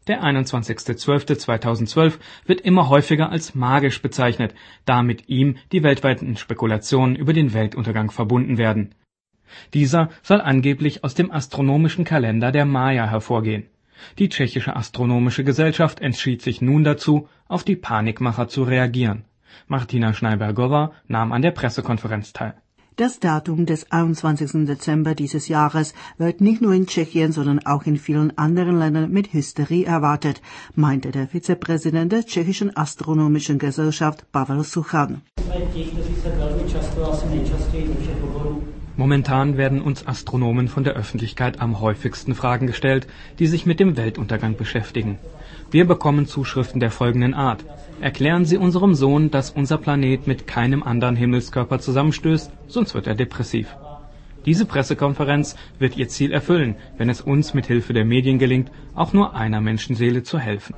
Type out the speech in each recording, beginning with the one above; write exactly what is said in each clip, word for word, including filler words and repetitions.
Der einundzwanzigster zwölfter zweitausendzwölf wird immer häufiger als magisch bezeichnet, da mit ihm die weltweiten Spekulationen über den Weltuntergang verbunden werden. Dieser soll angeblich aus dem astronomischen Kalender der Maya hervorgehen. Die Tschechische Astronomische Gesellschaft entschied sich nun dazu, auf die Panikmacher zu reagieren. Martina Schneibergová nahm an der Pressekonferenz teil. Das Datum des einundzwanzigsten Dezember dieses Jahres wird nicht nur in Tschechien, sondern auch in vielen anderen Ländern mit Hysterie erwartet, meinte der Vizepräsident der Tschechischen Astronomischen Gesellschaft Pavel Suchan. Momentan werden uns Astronomen von der Öffentlichkeit am häufigsten Fragen gestellt, die sich mit dem Weltuntergang beschäftigen. Wir bekommen Zuschriften der folgenden Art: Erklären Sie unserem Sohn, dass unser Planet mit keinem anderen Himmelskörper zusammenstößt, sonst wird er depressiv. Diese Pressekonferenz wird ihr Ziel erfüllen, wenn es uns mit Hilfe der Medien gelingt, auch nur einer Menschenseele zu helfen.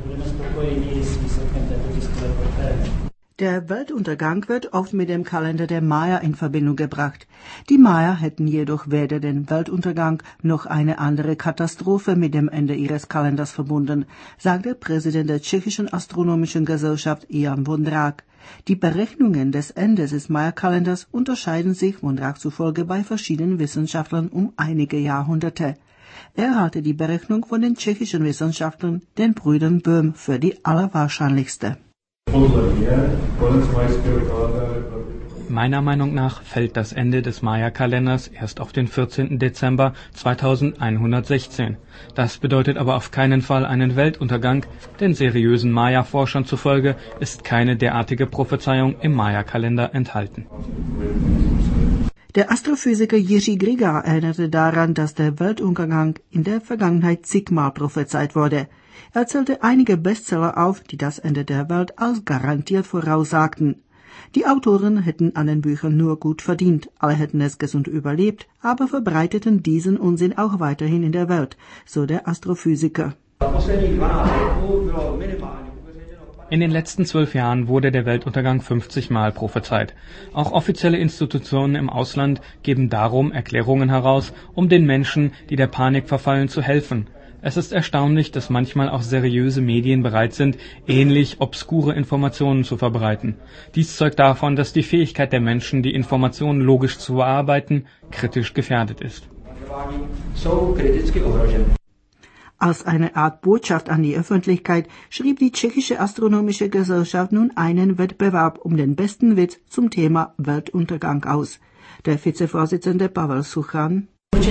Der Weltuntergang wird oft mit dem Kalender der Maya in Verbindung gebracht. Die Maya hätten jedoch weder den Weltuntergang noch eine andere Katastrophe mit dem Ende ihres Kalenders verbunden, sagt der Präsident der Tschechischen Astronomischen Gesellschaft Jan Vondrák. Die Berechnungen des Endes des Maya-Kalenders unterscheiden sich Vondrák zufolge bei verschiedenen Wissenschaftlern um einige Jahrhunderte. Er halte die Berechnung von den tschechischen Wissenschaftlern, den Brüdern Böhm, für die allerwahrscheinlichste. Meiner Meinung nach fällt das Ende des Maya-Kalenders erst auf den vierzehnten Dezember zweitausendeinhundertsechzehn. Das bedeutet aber auf keinen Fall einen Weltuntergang, denn seriösen Maya-Forschern zufolge ist keine derartige Prophezeiung im Maya-Kalender enthalten. Der Astrophysiker Jiří Griga erinnerte daran, dass der Weltuntergang in der Vergangenheit zigmal prophezeit wurde. Er zählte einige Bestseller auf, die das Ende der Welt als garantiert voraussagten. Die Autoren hätten an den Büchern nur gut verdient, alle hätten es gesund überlebt, aber verbreiteten diesen Unsinn auch weiterhin in der Welt, so der Astrophysiker. In den letzten zwölf Jahren wurde der Weltuntergang fünfzig Mal prophezeit. Auch offizielle Institutionen im Ausland geben darum Erklärungen heraus, um den Menschen, die der Panik verfallen, zu helfen. Es ist erstaunlich, dass manchmal auch seriöse Medien bereit sind, ähnlich obskure Informationen zu verbreiten. Dies zeugt davon, dass die Fähigkeit der Menschen, die Informationen logisch zu bearbeiten, kritisch gefährdet ist. Als eine Art Botschaft an die Öffentlichkeit schrieb die Tschechische Astronomische Gesellschaft nun einen Wettbewerb um den besten Witz zum Thema Weltuntergang aus. Der Vizevorsitzende Pavel Suchan: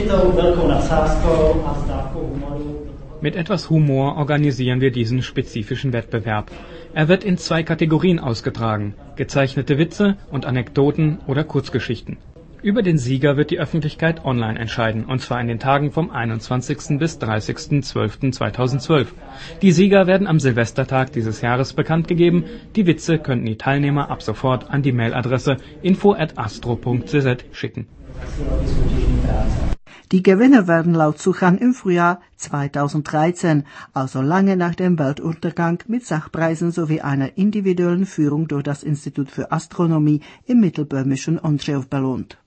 Mit etwas Humor organisieren wir diesen spezifischen Wettbewerb. Er wird in zwei Kategorien ausgetragen: gezeichnete Witze und Anekdoten oder Kurzgeschichten. Über den Sieger wird die Öffentlichkeit online entscheiden, und zwar in den Tagen vom einundzwanzigsten bis dreißigsten zwölften zweitausendzwölf. Die Sieger werden am Silvestertag dieses Jahres bekannt gegeben. Die Witze könnten die Teilnehmer ab sofort an die Mailadresse info at astro punkt c z schicken. Die Gewinner werden laut Suchan im Frühjahr zweitausenddreizehn, also lange nach dem Weltuntergang, mit Sachpreisen sowie einer individuellen Führung durch das Institut für Astronomie im mittelböhmischen Ondřejov belohnt.